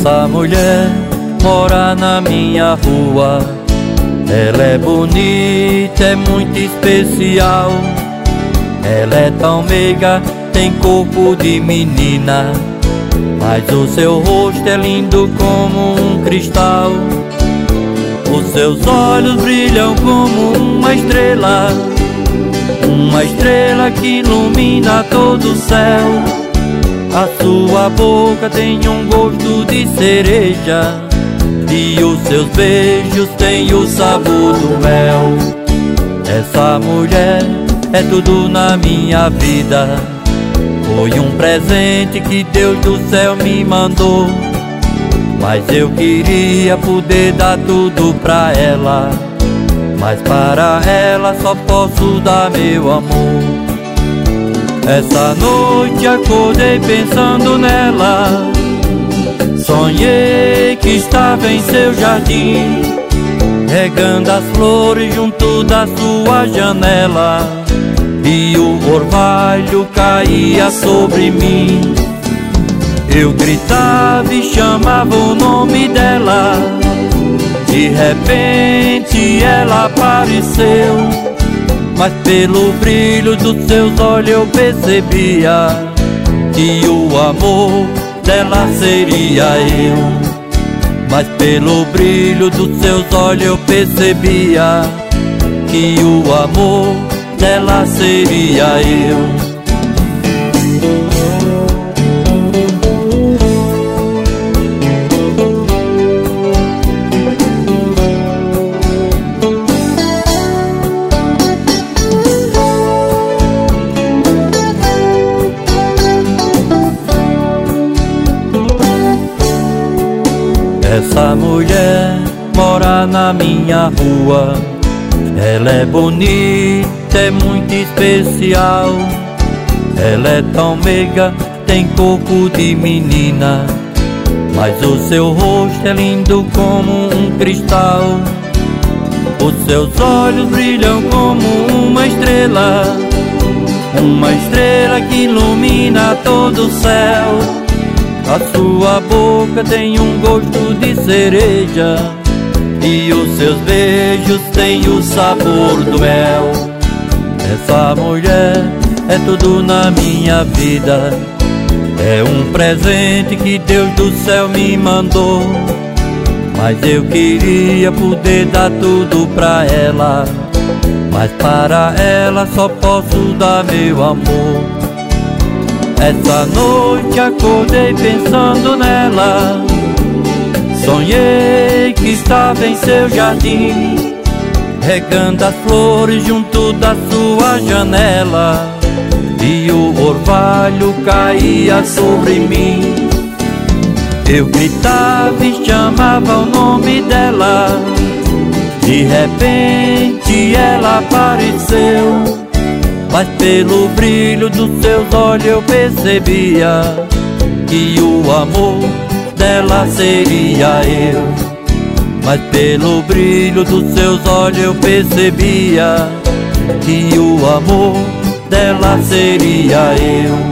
Essa mulher mora na minha rua. Ela é bonita, é muito especial. Ela é tão meiga, tem corpo de menina, mas o seu rosto é lindo como um cristal. Os seus olhos brilham como uma estrela que ilumina todo o céu. A sua boca tem um gosto de cereja e os seus beijos têm o sabor do mel. Essa mulher é tudo na minha vida. Foi um presente que Deus do céu me mandou, mas eu queria poder dar tudo pra ela, mas para ela só posso dar meu amor. Essa noite acordei pensando nela, sonhei que estava em seu jardim, regando as flores junto da sua janela, e o orvalho caía sobre mim. Eu gritava e chamava o nome dela, de repente ela apareceu, mas pelo brilho dos seus olhos eu percebia que o amor dela seria eu. Mas pelo brilho dos seus olhos eu percebia que o amor dela seria eu. Essa mulher mora na minha rua. Ela é bonita, é muito especial. Ela é tão meiga, tem corpo de menina, mas o seu rosto é lindo como um cristal. Os seus olhos brilham como uma estrela que ilumina todo o céu. A sua boca tem um gosto de cereja e os seus beijos têm o sabor do mel. Essa mulher é tudo na minha vida. É um presente que Deus do céu me mandou, mas eu queria poder dar tudo pra ela, mas para ela só posso dar meu amor. Essa noite acordei pensando nela, sonhei que estava em seu jardim, regando as flores junto da sua janela, e o orvalho caía sobre mim. Eu gritava e chamava o nome dela, de repente ela apareceu, mas pelo brilho dos seus olhos eu percebia que o amor dela seria eu. Mas pelo brilho dos seus olhos eu percebia que o amor dela seria eu.